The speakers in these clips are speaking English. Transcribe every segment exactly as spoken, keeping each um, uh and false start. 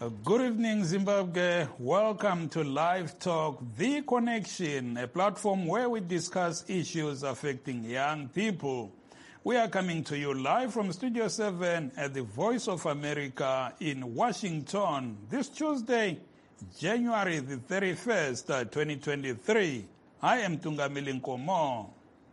Good evening, Zimbabwe. Welcome to Live Talk, The Connection, a platform where we discuss issues affecting young people. We are coming to you live from Studio seven at the Voice of America in Washington this Tuesday, January the thirty-first, twenty twenty-three. I am Tungamili Nkomo.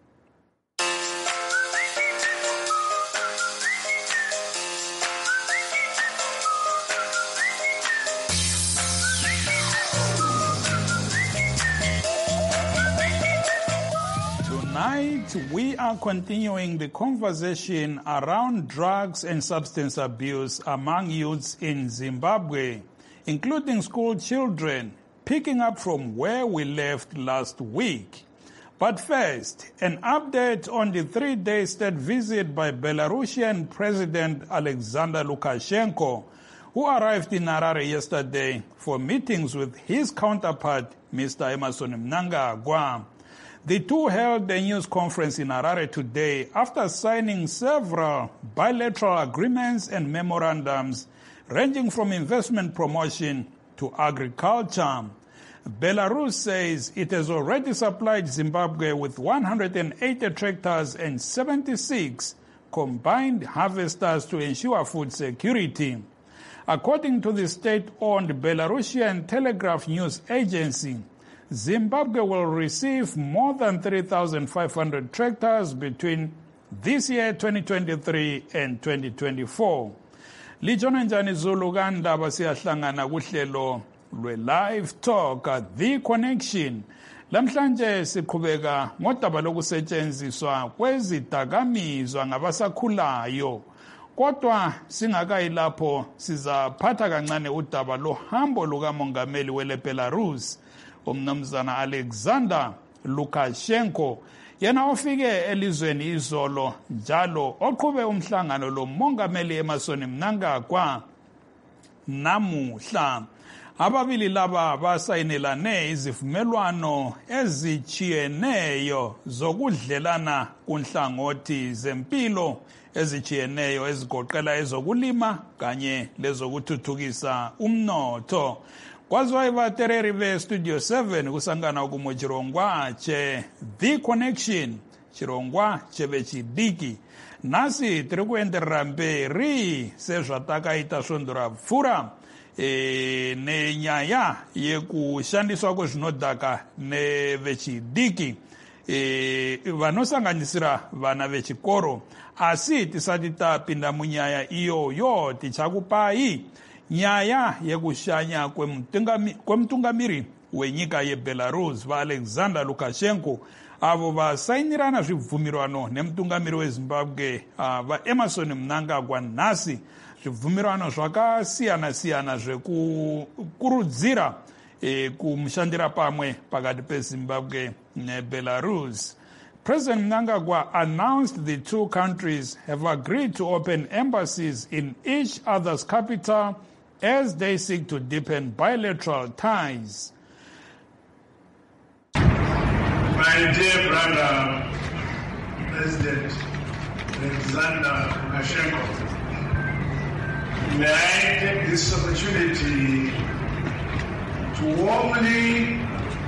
Tonight, we are continuing the conversation around drugs and substance abuse among youths in Zimbabwe, including school children, picking up from where we left last week. But first, an update on the three-day state visit by Belarusian President Alexander Lukashenko, who arrived in Harare yesterday for meetings with his counterpart, Mister Emmerson Mnangagwa. The two held a news conference in Harare today after signing several bilateral agreements and memorandums ranging from investment promotion to agriculture. Belarus says it has already supplied Zimbabwe with one hundred eighty tractors and seventy-six combined harvesters to ensure food security. According to the state-owned Belarusian Telegraph News Agency, Zimbabwe will receive more than three thousand five hundred tractors between this year, twenty twenty-three, and twenty twenty-four. Lijona njani Zulu kandaba siyahlangana kuhlelo lwe-Live Talk, The Connection. Lamhlanje siqhubeka ngodaba lokusetshenziswa kwezidakamizwa ngabasakhulayo. Kodwa singakayi lapho sizaphatha kancane udaba lohambo lukamongameli wele Belarus, umnumzana Alexander Lukashenko, yena ofike elizweni izolo njalo oqhube umhlangano lo mongameli Emmerson Mnangagwa namuhla. Ababili laba basayinelane izivumelwano ezichiyeneyo zokudlelana kunhlangothi zempilo ezichiyeneyo ezigoqela ezokulima kanye lezokuthuthukisa umnotho. Kwazwa ivatereri ve Studio seven kusangana kumo chirongwa che The Connection, chirongwa cheve chidiki. Nasi tiri kuenderera mberi sezvatakaita svondora pfura e, nenyaya yekushandiswa kwezvinodhaka nevechidiki e, vanosanganisira vana vechikoro. Asi tisati tapinda munyaya iyoyo tichakupai nyaya yekushanya kwemtungamiri wenyika yeBelarus vaAlexander Lukashenko avo vasainirana zvibvumirwano nemutungamiri weZimbabwe uh, vaEmmerson Mnangagwa nhasi, zvibvumirwano zvakasiyana-siyana zvekukurudzira eh, kumushandira pamwe pakati peZimbabwe neBelarus. President Mnangagwa announced the two countries have agreed to open embassies in each other's capital as they seek to deepen bilateral ties. My dear brother, President Alexander Lukashenko, may I take this opportunity to warmly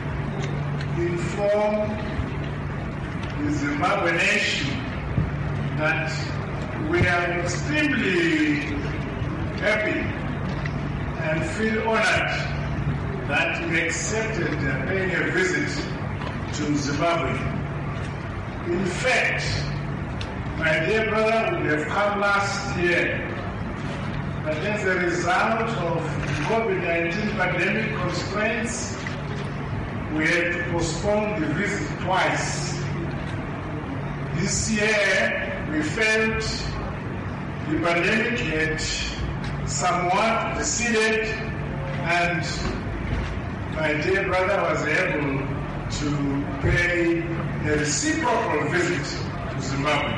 inform the Zimbabwe nation that we are extremely happy and feel honored that we accepted paying a visit to Zimbabwe. In fact, my dear brother would have come last year, but as a result of COVID nineteen pandemic constraints, we had to postpone the visit twice. This year, we felt the pandemic had somewhat receded, and my dear brother was able to pay a reciprocal visit to Zimbabwe.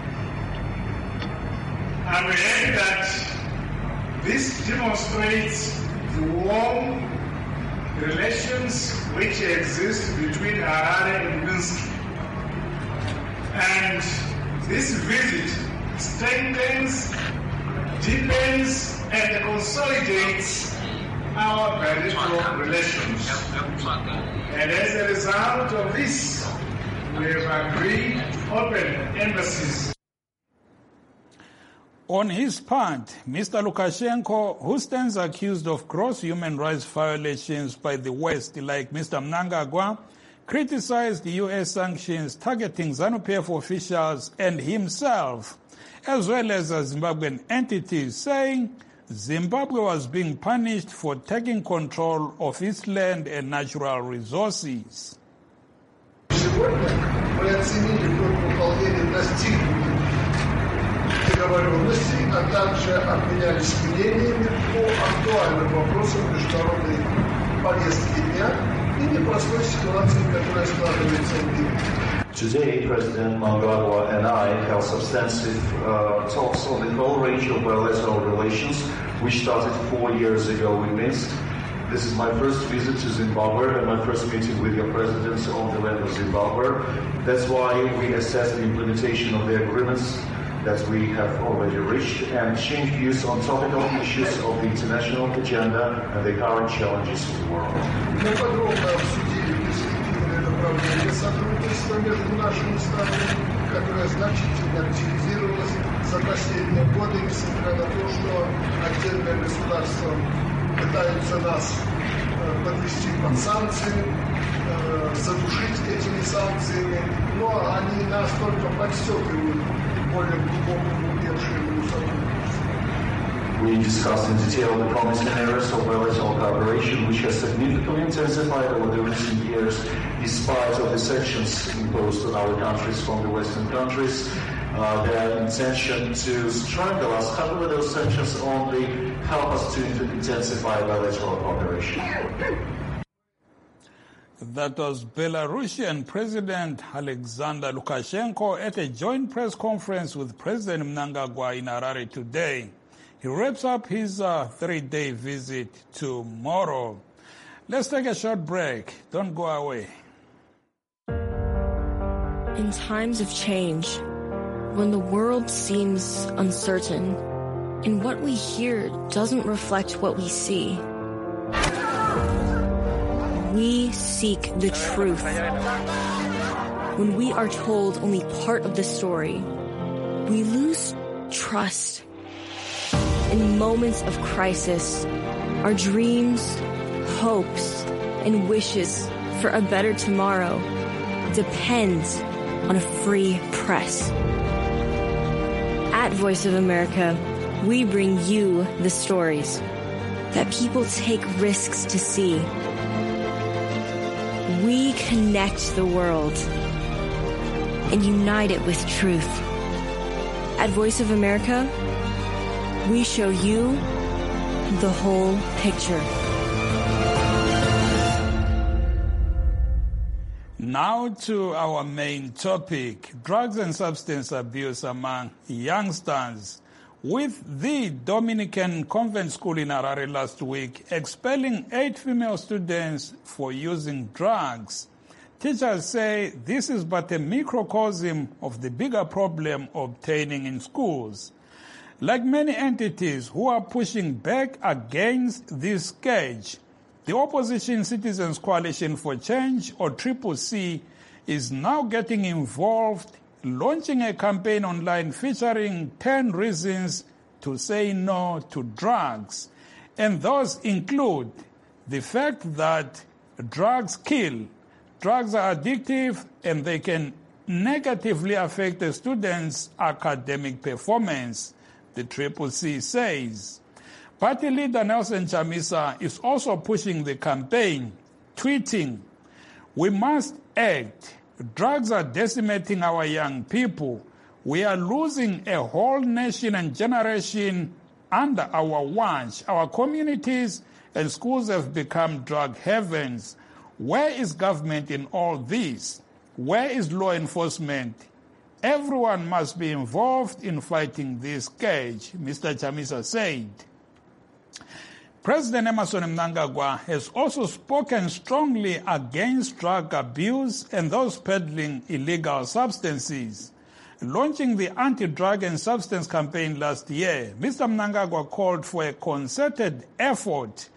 I'm happy that this demonstrates the warm relations which exist between Harare and Minsk. And this visit strengthens, deepens, and consolidates our bilateral relations. And as a result of this, we have agreed to open embassies. On his part, Mister Lukashenko, who stands accused of gross human rights violations by the West, like Mister Mnangagwa, criticized the U S sanctions targeting ZANU-P F officials and himself, as well as Zimbabwean entities, saying Zimbabwe was being punished for taking control of its land and natural resources. Договоренности, а также обменялись мнениями по актуальным вопросам международной повестки дня и непростой ситуации, которая складывается в мире. Today, President Mnangagwa and I held substantive uh, talks on the whole range of bilateral relations, which started four years ago in Minsk. This is my first visit to Zimbabwe and my first meeting with your president on the land of Zimbabwe. That's why we assess the implementation of the agreements that we have already reached and exchange views on topical issues of the international agenda and the current challenges of the world. Мы подробно обсудили перспективные направления сотрудничества между нашими странами, которое значительно активизировалось за последние годы, несмотря на то, что отдельные государства пытаются нас подвести под санкции, задушить этими санкциями, но они нас только подстегивают более глубокому уменьшению сотрудничества. We discussed in detail the promising areas of bilateral cooperation, which has significantly intensified over the recent years, despite of the sanctions imposed on our countries from the Western countries. Uh, their intention to strangle us, however, those sanctions only help us to intensify bilateral cooperation. That was Belarusian President Alexander Lukashenko at a joint press conference with President Mnangagwa in Harare today. He wraps up his uh, three-day visit tomorrow. Let's take a short break. Don't go away. In times of change, when the world seems uncertain and what we hear doesn't reflect what we see, we seek the truth. When we are told only part of the story, we lose trust. In moments of crisis, our dreams, hopes, and wishes for a better tomorrow depend on a free press. At Voice of America, we bring you the stories that people take risks to see. We connect the world and unite it with truth. At Voice of America, we show you the whole picture. Now to our main topic, drugs and substance abuse among youngsters. With the Dominican Convent School in Harare last week expelling eight female students for using drugs, teachers say this is but a microcosm of the bigger problem obtaining in schools. Like many entities who are pushing back against this scourge, the Opposition Citizens Coalition for Change, or Triple C, is now getting involved, launching a campaign online featuring ten reasons to say no to drugs. And those include the fact that drugs kill, drugs are addictive, and they can negatively affect a student's academic performance, the Triple C says. Party leader Nelson Chamisa is also pushing the campaign, tweeting, "We must act. Drugs are decimating our young people. We are losing a whole nation and generation under our watch. Our communities and schools have become drug havens. Where is government in all this? Where is law enforcement? Everyone must be involved in fighting this scourge," Mister Chamisa said. President Emmerson Mnangagwa has also spoken strongly against drug abuse and those peddling illegal substances. Launching the anti-drug and substance campaign last year, Mister Mnangagwa called for a concerted effort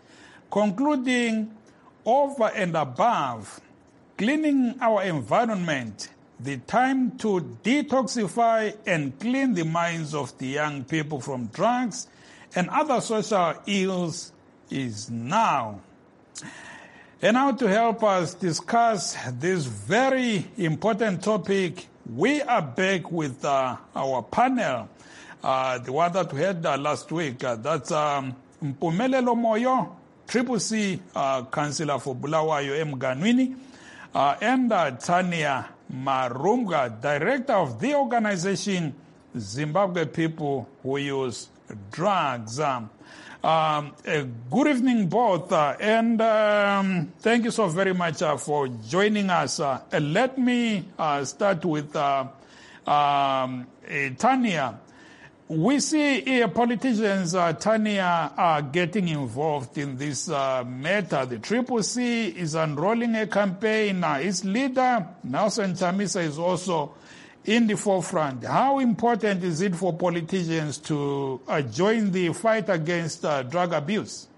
concluding, over and above cleaning our environment, the time to detoxify and clean the minds of the young people from drugs and other social ills is now. And now to help us discuss this very important topic, we are back with uh, our panel, uh, the one that we had uh, last week. Uh, that's um, Mpumelelo Moyo, Triple C uh, Councillor for Bulawayo Emganwini, uh, and uh, Tania Marunga, Director of the organization Zimbabwe People Who Use Drugs. Um, Um, uh, good evening, both, uh, and um, thank you so very much uh, for joining us. Uh, uh, let me uh, start with uh, um, uh, Tania. We see uh, politicians, uh, Tania, are getting involved in this uh, matter. The Triple C is unrolling a campaign. Uh, its leader, Nelson Chamisa, is also in the forefront. How important is it for politicians to uh, join the fight against uh, drug abuse?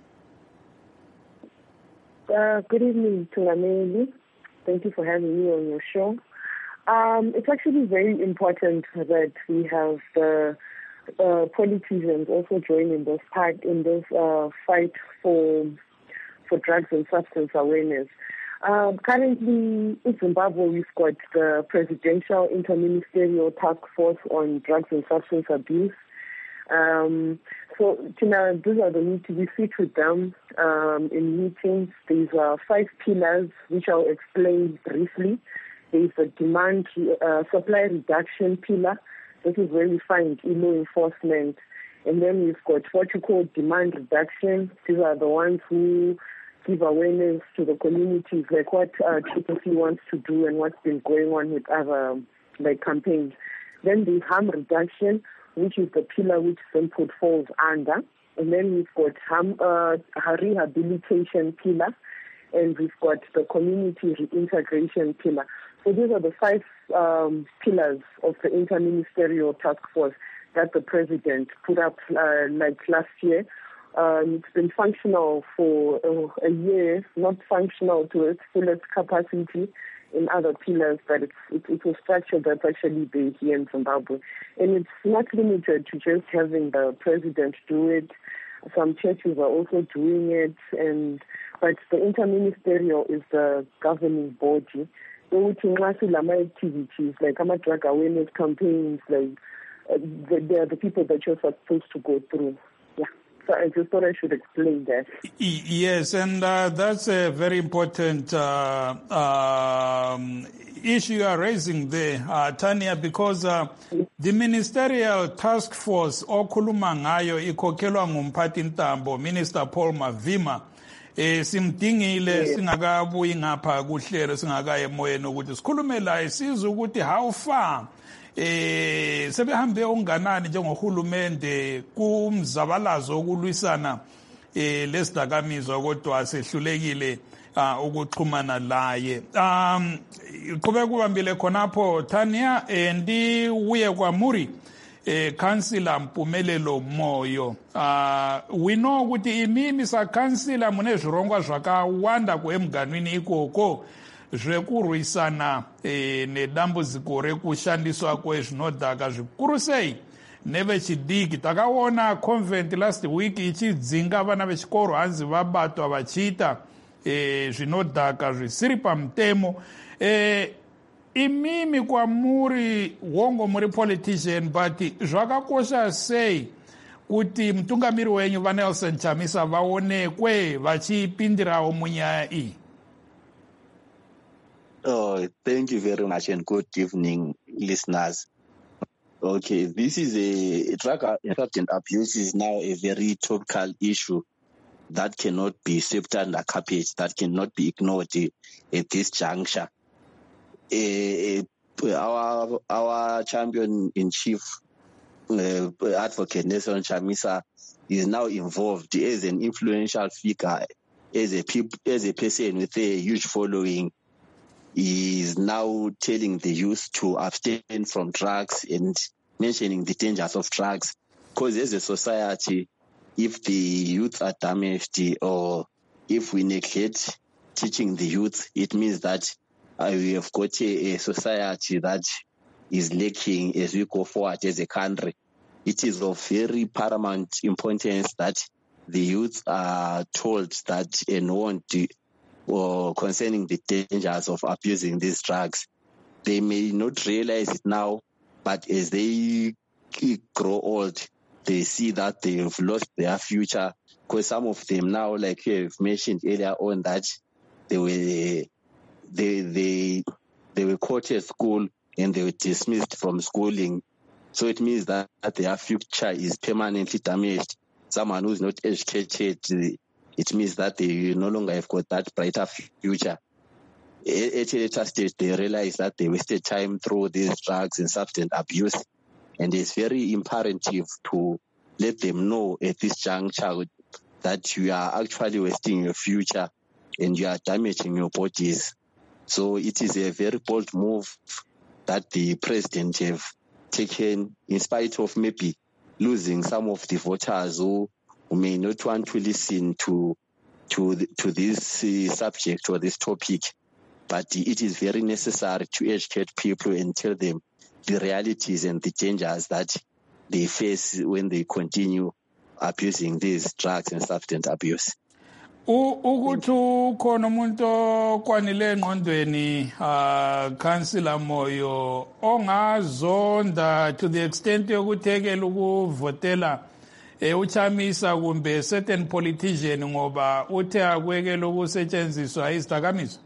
Uh, good evening, Tulameli. Thank you for having me on your show. Um, it's actually very important that we have the uh, politicians also join in this part in this uh, fight for for drugs and substance awareness. Um, currently, in Zimbabwe, we've got the Presidential Interministerial Task Force on Drugs and Substance Abuse. Um, so, Tina, these are the need to be sit with them um, in meetings. There's uh, five pillars, which I'll explain briefly. There's the demand uh, supply reduction pillar. This is where we find law enforcement. And then we've got what you call demand reduction. These are the ones who give awareness to the communities, like what uh, Triple C wants to do and what's been going on with other like campaigns. Then there's harm reduction, which is the pillar which Zimbabwe falls under. And then we've got harm uh, rehabilitation pillar, and we've got the community reintegration pillar. So these are the five um, pillars of the interministerial task force that the president put up uh, like last year. Um, it's been functional for uh, a year, not functional to its fullest capacity in other pillars, but it's, it, it's a structure that's actually there here in Zimbabwe. And it's not limited to just having the president do it. Some churches are also doing it, and but the interministerial is the governing body. So we can actually have activities like drug awareness campaigns, like uh, they are the people that you're supposed to go through. Yeah. So I just thought I should explain that. Yes, and uh, that's a very important uh, um, issue you are raising there, uh, Tania, because uh, the ministerial task force, okhuluma ngayo ikhokhelwa ngumphathi ntambo, Minister Paul Mavima, eh simdingile singakabuyi ngapha kuhlelo singakaye emoyeni ukuthi sikhulume la sizwe ukuthi how far eh sebehambe onganani njengohulumende kumzabalazo okulwisana eh lesidakamizwa kodwa sehlulekile ukuxhumana laye. Um qhubeka kubambile khonapho Tania, ndi uye kwa Muri eh Councillor Mpumelelo Moyo. Uh we know ukuthi imimi sa councillor mune zvirongwa zvakawanda ku Emganwini ikoko zvekurwisana eh nedambudziko rekushandiswa kwezvinodhaka zvikuru sei nevechidiki. Takaona convent last week ichidzinga vana vechikoro hanzi vabatwa vachiita eh zvinodhaka zvisiri pamutemo. eh imimi kwa muri wongo muri politician, but zvakakosha sei kuti mutungamiri wenyu vaNelson Chamisa vaonekwe vachipindirawo munyaya iyi? Oh, thank you very much and good evening, listeners. Okay, this is a drug and abuse is now a very topical issue that cannot be swept under carpet, that cannot be ignored at this juncture. Uh, our our champion in chief, uh, Advocate Nelson Chamisa, is now involved as an influential figure, as a peop- as a person with a huge following. He is now telling the youth to abstain from drugs and mentioning the dangers of drugs. Because as a society, if the youth are damaged or if we neglect teaching the youth, it means that uh, we have got a, a society that is lacking as we go forward as a country. It is of very paramount importance that the youth are told that and warned or concerning the dangers of abusing these drugs. They may not realize it now, but as they grow old, they see that they've lost their future, because some of them now, like you've mentioned earlier on, that they were they they they were caught at school and they were dismissed from schooling. So it means that their future is permanently damaged. Someone who's not educated, it means that they no longer have got that brighter future. At a later stage, they realize that they wasted time through these drugs and substance abuse. And it's very imperative to let them know at this juncture that you are actually wasting your future and you are damaging your bodies. So it is a very bold move that the president have taken, in spite of maybe losing some of the voters who, who may not want to listen to to the, to this uh, subject or this topic. But it is very necessary to educate people and tell them the realities and the dangers that they face when they continue abusing these drugs and substance abuse. Ukuthi ukhona umuntu okwanile engqondweni uh councillor Moyo ongazonda to the extent yokuthekela ukuvotela eh uchamisa kumbe certain politician ngoba uthe akwekela ukusetshenziswa izidakamizwa.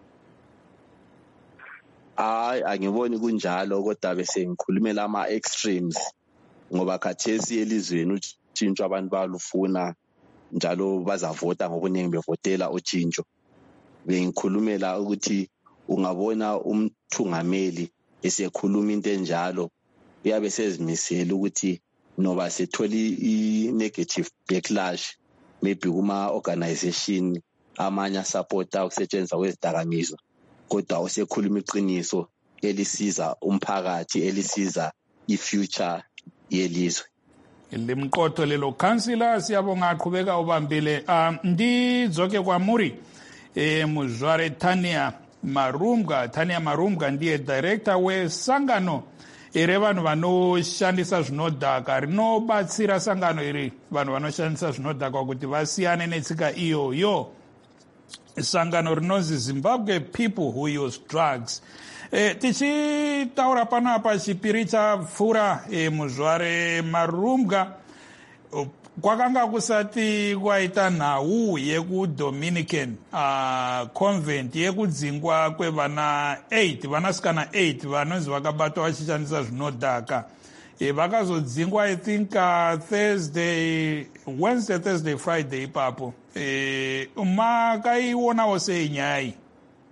Hayi, angiboni kunjalo, kodwa bese ngikhulumela ama extremes ngoba khathesi elizweni utshintsho abantu balufuna njalo bazavota ngobuningi bevotela utshintsho. Bengikhulumela ukuthi ungabona umthungameli esekhuluma into enjalo uyabe sezimisela ukuthi noba setholi i negative backlash maybe kuma organization amanya supporta ukusetshenziswa kwezidakamizwa, kodwa usekhuluma iqiniso elisiza umphakathi, elisiza ifuture yelizwe. Limqotho lelo councillor siyabonga aqhubeka ubambile. um ndizoke kwamuri eh Muzware Tania Marumga Tania Marumga ndiye director wesangano ere vanhu vanoshandisa zvinodhaka rinobatsira sangano iri vanhu vanoshandisa zvinodhaka kuti vasiyane netsika iyoyo. Sangano rinonzi Zimbabwe People Who Use Drugs. Eh, tichitaura panapa chipiri chapfuura eh, Muzware Marumga kwakanga kusati kwaita nhau yekudominican uh, convent yekudzingwa kwevana eight vanasikana eight vanonzi vakabatwa vachishandisa zvinodhaka. E, vakazodzingwa I think uh, Thursday, Wednesday, Thursday, Friday ipapo. E, makaionawo sei nyaya iyi?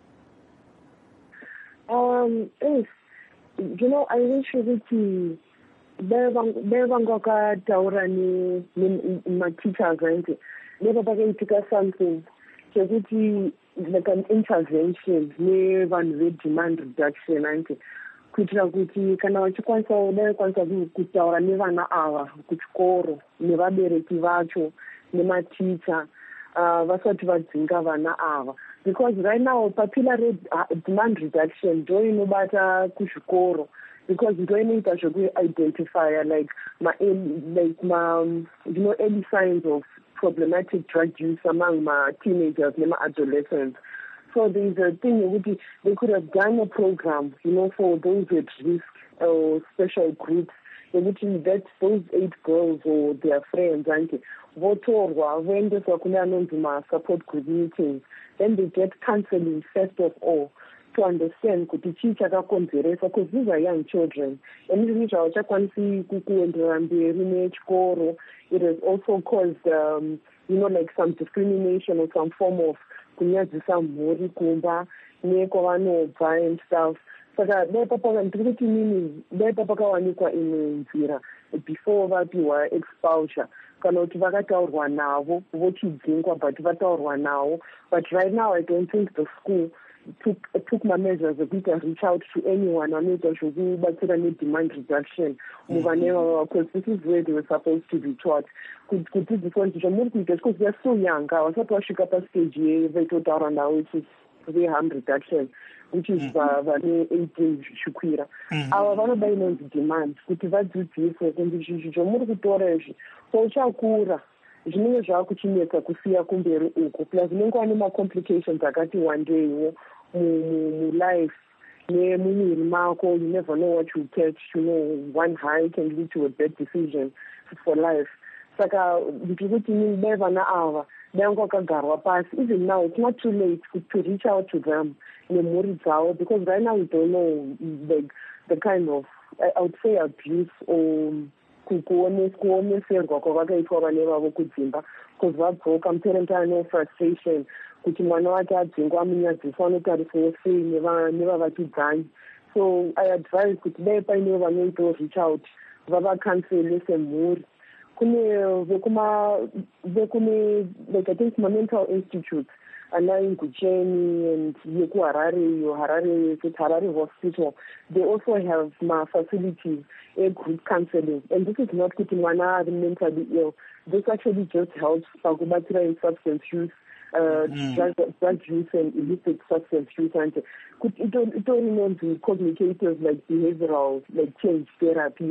Um, yes, you know, I wish ukuthi bevangwakataura nema-teachers anti beva vakaitika something chekuti like an intervention nevanhu ve-demand reduction anti kuitira kuti kana vachikwanisa daikwanisa kutaura nevana ava kuchikoro nevabereki vacho nematicha uh, vasati vadzinga vana ava, because right now papilla demand reduction ndo inobata kuzvikoro, because ndo inoita zvekuidentifya like ma like ma you know early signs of problematic drug use among my teenagers and my adolescents. So there's a thing that they could have done a program, you know, for those at risk or special groups, which is that those eight girls or their friends, and when they are support group meetings, then they get counseling first of all to understand because these are young children. And it has also caused, um, you know, like some discrimination or some form of kunyadzisa mhuri kumba nekovanobva and stuff. Saka ndikuti nini daipa pakawanikwa imwe nzira before vapiwa exposure kana kuti vakataurwa navo vochidzingwa but vataurwa navo. But right now I don't think the school took took my measures ekuita reach out to anyone anoita zvokubatsira ne-demand reduction muvaneva, because this is where they were supposed to be taught kudzidziswa kuti zvamuri kuita because they're so young havasati vasvika pastage yevaitotaura navo which ve-harm reduction which is vane eighteen zvichikwira. Ava vanoda inonzi demand kuti vadzidziswe kunzi zvinhu zvamuri kutora izvi pauchakura zvinenge zvaakuchinetsa kusiya kumberi uku plus zvinenge wane macomplications akati wandeiwo mulife nemumwiri mako. You never know what you catch, you know, one high can lead to a bad decision for life. Saka ndiri kuti dai vana ava dai vakagarwa pasi, even now it's not too late to reach out to them nemhuri dzavo, because right now we don't know the, the kind of, I would say, abuse or kuoneserwa kwavakaitwa vane vavo kudzimba, because vabvoka muparent ane frustration kuti mwana wake adzingwa munyadziswa anotariswa sei nevavakidzanyi. So I advise kuti dai paine vanoitawo reach out vavakansele semhuri. Kune vekuma vekune like I think ma-mental institutes ana Ngucheni and yeku Harare, Harare, Harare Hospital, they also have ma facilities, a group counseling. And this is not kuti mwana are mentally ill. This actually just helps pakubatsira in substance use, uh, mm. drug, drug use and illicit substance use. And it only knows the cognitive, like behavioral, like change therapy.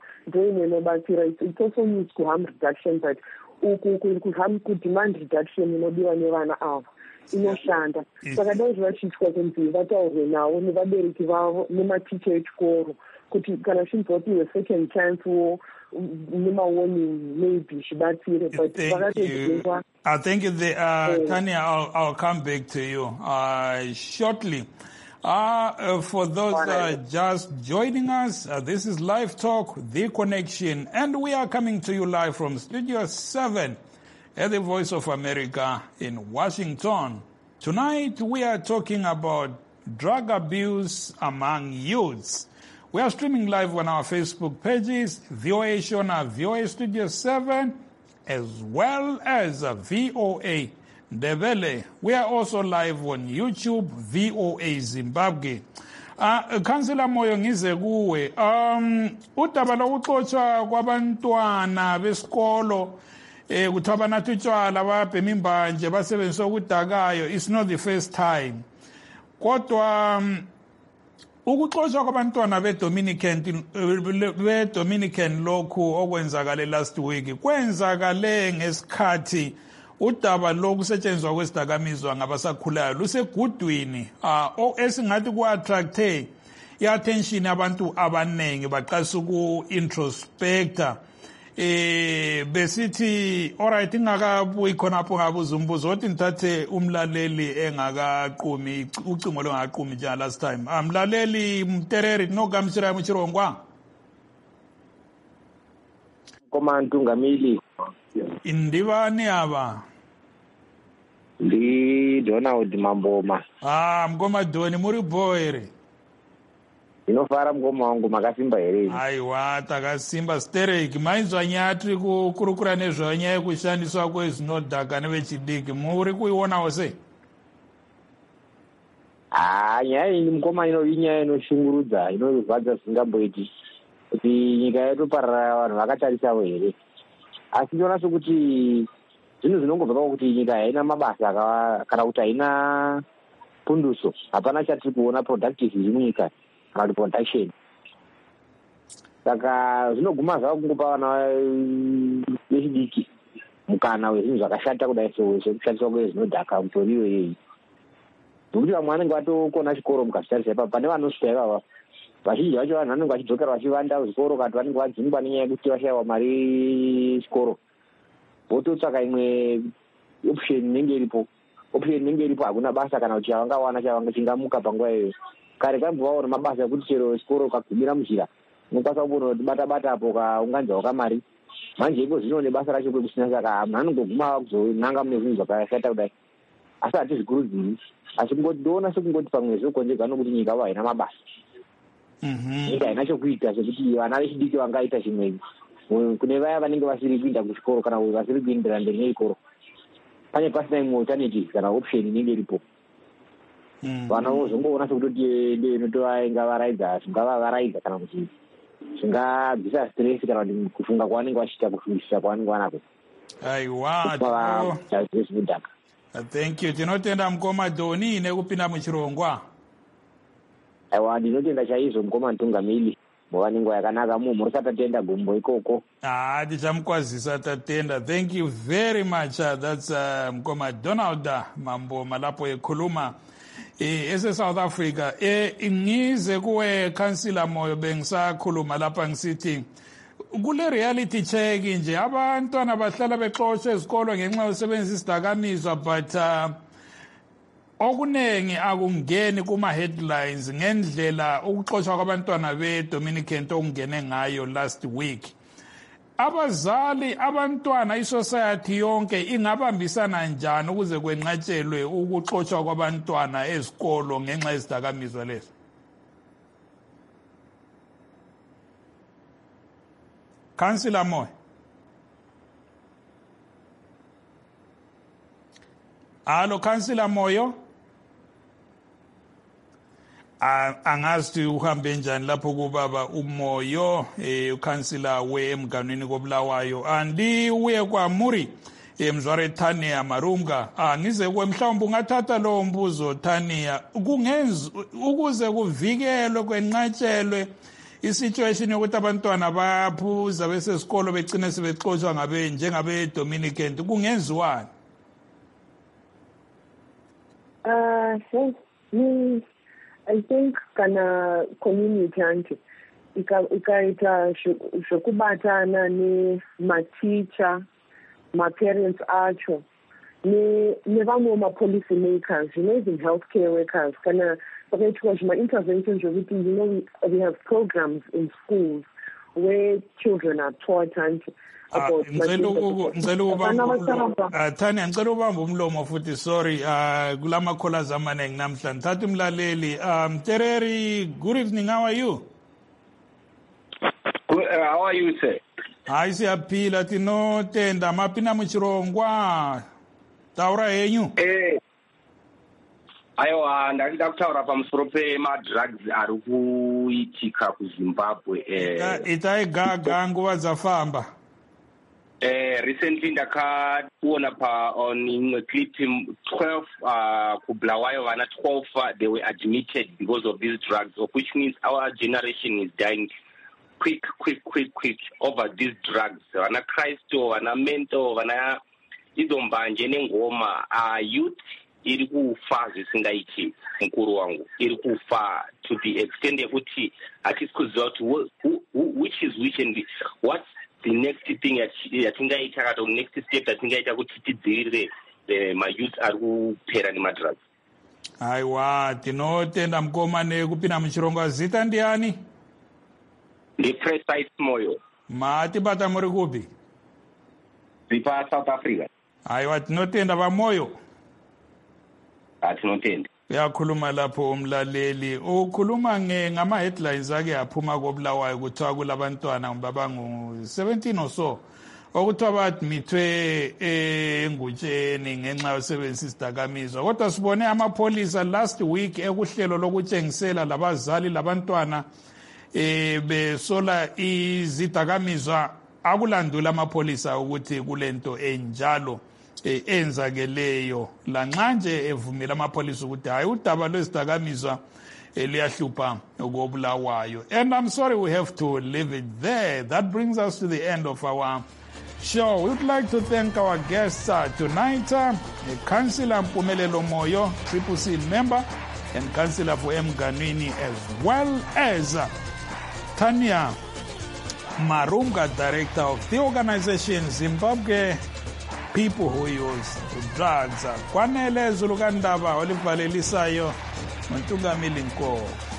It's also used to harm reduction, but harm demand reduction, you know, nevana ava inoshanda. Saka dai zvachitwa kunzi vataurwe navo nevabereki vavo nematicha echikoro kuti kana zvinzopiwe second chance wo nemawarning maybe zvibatsire, but vakatozvingwa. I think the, uh, uh, Tanya, I'll, I'll come back to you uh, shortly. Uh, uh, for those uh, just joining us, uh, this is Live Talk, The Connection, and we are coming to you live from Studio seven at the Voice of America in Washington. Tonight we are talking about drug abuse among youths. We are streaming live on our Facebook pages, V O A Shona, V O A Studio seven, as well as V O A Ndebele. We are also live on YouTube, V O A Zimbabwe. Uh, Councillor Moyo ngize kuwe, um, udaba lokuxotshwa kwabantwana besikolo eh kuthi abanathi utshwala babhema imbanje basebenzisa ukudakayo, it's not the first time. Kodwa um, ukuxotshwa kwabantwana beDominican beDominican lokhu okwenzakale last week kwenzakale ngesikhathi udaba lokusetshenziswa kwesidakamizwa ngabasakhulayo lusegudwini uh, esingathi ku-attracte i-attention yabantu abaningi baqalisa uku-introspecta eh besithi alright ingakabuyi khonapho ngabuza umbuzo othi ngithathe umlaleli engakaqhumi ucingo longaqhumi nje last time amlaleli Mtereri nokamshira muchirongwa Komanda Ngamili indivani aba ndi Donald Mamboma. Ah mngoma Doni muri boyere inofara mngoma wangu makasimba here. Aiwa takasimba sterek mainzwa nyatri kukurukura nezvanyaya yekushandiswa kwezvinodhaka nevechidiki muri kuionawo sei? Ah nyaya iyi mngoma ino inyaya inoshungurudza inorwadza zvingamboiti kuti nyika yedu parara vanhu vakatarisawo here. Asi ndinoona sokuti zvinhu zvinongobva kuti nyika haina mabasa kana kuti haina punduso, hapana chatiri kuona productive munyika kana kuti production. Saka zvinoguma zvava kungopa vana vechidiki mukana wezvinhu zvakashata kudai sekushandiswa kwezvinodhaka mutoriyo iyoyi. Nokuti vamwe vanenge vatokona chikoro mukazvitarisa ipapo pane vanosvika ivava vazhinji vacho vanhu vanenge vachidzokera vachivanda kuzvikoro kana vanenge vadzingwa nenyaya yekuti vashayiwa mari chikoro vototsvaka imwe option inenge iripo. Option inenge iripo hakuna basa kana kuti chavangawana chavanga chingamuka panguva iyoyo. Kare kambovawo mabasa ekuti chero chikoro ukagumira munjira unokwanisa kuona kuti bata-bata apo kaunganidzawo kamari. Manje ipo zvino nebasa racho kwekusina, saka munhu anongoguma kuzonanga mune zvinhu zvakashata kudai asi hatizvikurudziri. Asi kungoti ndoona sekungoti pamwe zvokonzerwa nokuti nyika avo haina mabasa. Nyika haina chokuita sekuti vana vechidiki vangaita chimwe kune vaya vanenge vasiri kuinda kuchikoro kana vasiri kuindira mberi nechikoro. Pane pasina imwe alternative kana option inenge iripo. vana vozongoona sekutoti inotovaraidza zvingavavaraidza kana kuti zvingabvisa stress kana kuti kufunga kwavanenge vachiita kufungisisa kwavanenge vanako. Aiwa, zvekudhaka. Thank you. Tinotenda mukoma Doni nekupinda muchirongwa. Aiwa, ndinotenda chaizvo mukoma Ntungamili. Muvane nguva yakanaka mu muri satatenda gumbo ikoko. Ah, tichamukwazisa tatenda. Thank you very much. Uh, that's uh, mukoma Donald Mambo Malapo ekhuluma. Eh ese South Africa eh ngize kuwe Councillor Moyo bengisakhuluma lapha ngisithi kule reality check nje abantwana bahlala bexoshwe ezikolo ngenxa yosebenzisa isidakamizwa but uh, okunengi akungeni kuma headlines ngendlela ukuxoshwa kwabantwana beDominican okungene ngayo last week. Abazali abantwana isociety yonke ingabambisana njani ukuze kwenqatshelwe ukuxoshwa kwabantwana ezikolo ngenxa yezidakamizwa lezo? Councillor Moyo. Hello, Councillor Moyo. Angazi uhambe njani lapho kubaba uMoyo eh ukansila weemganweni koBulawayo andi uye kwa Muri emzware Tania Marumga angize kwe mhlawumbe ungathatha lo mbuzo Tania kungenza ukuze kuvikelwe kwenqatshelwe isituation yokuthi abantwana bayaphuza bese isikolo begcina sebexoshwa ngabe njengabe Dominican kungenziwani? Uh so mm, I think kana community anti ikaita shokubatana ni ma teacher ma parents acho ni ni vamwe ma policy makers, you know, even healthcare workers kana because my interventions you know we, we have programs in schools where children are taught and about ngicela Tanya ngicela ubamba umlomo futhi sorry uh kulama callers amaningi namhlanje thatha umlaleli um Tereri, good evening, how are you? Good, uh, how are you sir? Hayi siyaphila tinotenda mapina muchirongwa taura yenyu eh ayo ndakida kutaura pamusoro pema-drugs ari kuitika kuZimbabwe eh itaigaga nguva dzafamba. Eh, recently ndakaona pa on imwe clip twelve uh, kuBulawayo vana twelve uh, they were admitted because of these drugs, of which means our generation is dying quick quick quick quick over these drugs. Vana Kristo, vana Mento, vana idzo mbanje nengoma uh, youth iri kufa zvisingaiti mukuru wangu iri kufa to the extent yekuti hatisi kuziva kuti which is which and what's the next thing yatingaita kana the next step yatingaita kuti tidzirire ma youth ari kupera nemadrugs. Aiwa, tinotenda mukoma nekupinda muchirongwa. Zita ndiani? Ndi Precise Moyo. Matibata muri kupi? Zipa South Africa. Aiwa, tinotenda paMoyo. Atinotenda. Uyakhuluma lapho umlaleli ukhuluma ngama headlines ake aphuma koBulawayo kuthiwa kulabantwana ngabangu seventeen or so okuthiwa badmithwe engutsheni ngenxa yosebenzisa isidakamizwa. Kodwa sibone amapolisa last week ekuhlelo lokutshengisela labazali labantwana eh besola izidakamizwa akulandula amapolisa ukuthi kulento enjalo enzakeleyo lanxa nje evumela amapolisa ukuthi hayi udaba lwezidakamizwa eliyahlupha koBulawayo. And I'm sorry we have to leave it there. That brings us to the end of our show. We would like to thank our guests uh, tonight, uh, Councillor Mpumelelo Moyo, Triple C member, and Councillor for Emganwini, as well as uh, Tania Marumga, director of the organization Zimbabwe People Who Use Drugs. Kwanele Zulugandaba, Olivalelisayo, Ntungamili Nko.